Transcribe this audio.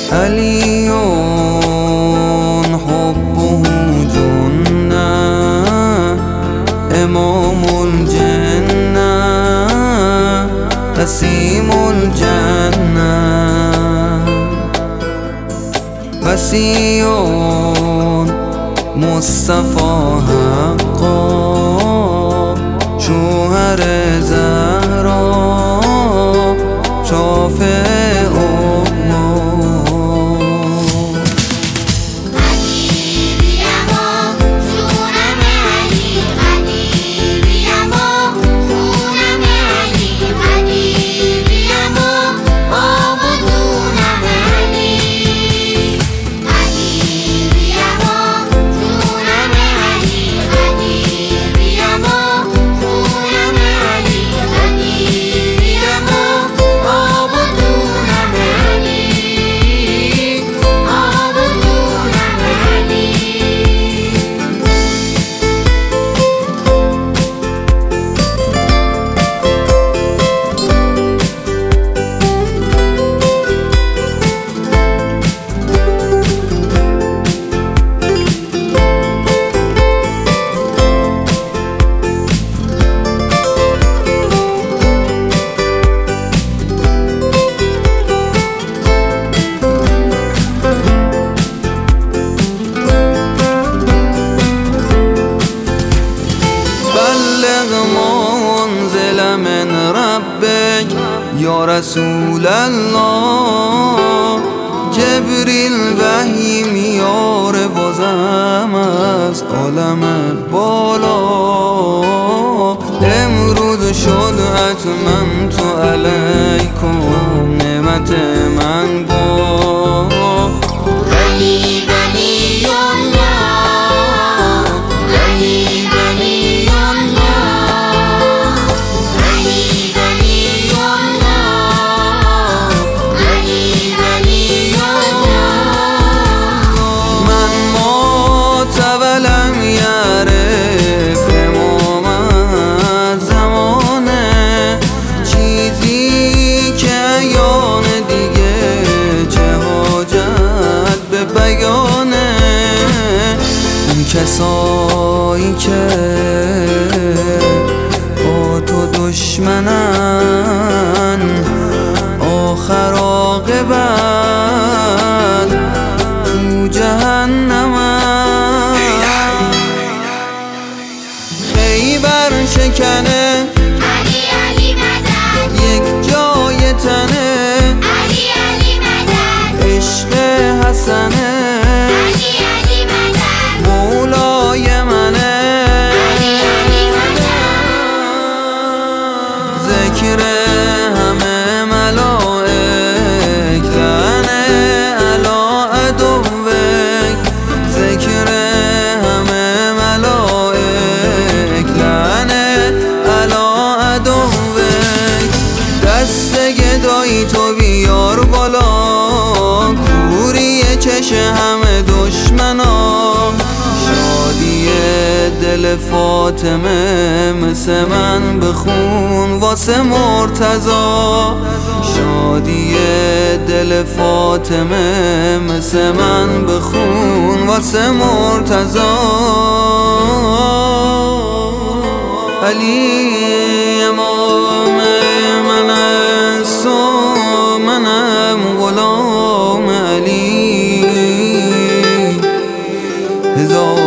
علی حبه جنة امام الجنة قسیم الجنة وصی مصطفى حقا شوهر زهرا شافع من ربک یا رسول الله جبریل وحی میاره بازم از عالم بالا امروز شد اتممت علیکم نعمت من با علی ولی الله علی ولی کسایی که با تو دشمنن آخر عاقبت تو جهنمن خیبر شکنه علی علی مدد یک جای تنه علی علی مدد عشق حسنه ذکر همه ملائک لعنه علی عدوک ذکر همه ملائک لعنه علی عدوک دست گدایی تو بیار بالا کوری چش همه دشمنا شادی دل فاطمه مثل من بخون واسه مرتضا شادی دل فاطمه مثل من بخون واسه مرتضا علی امام من است و منم غلام علی هزار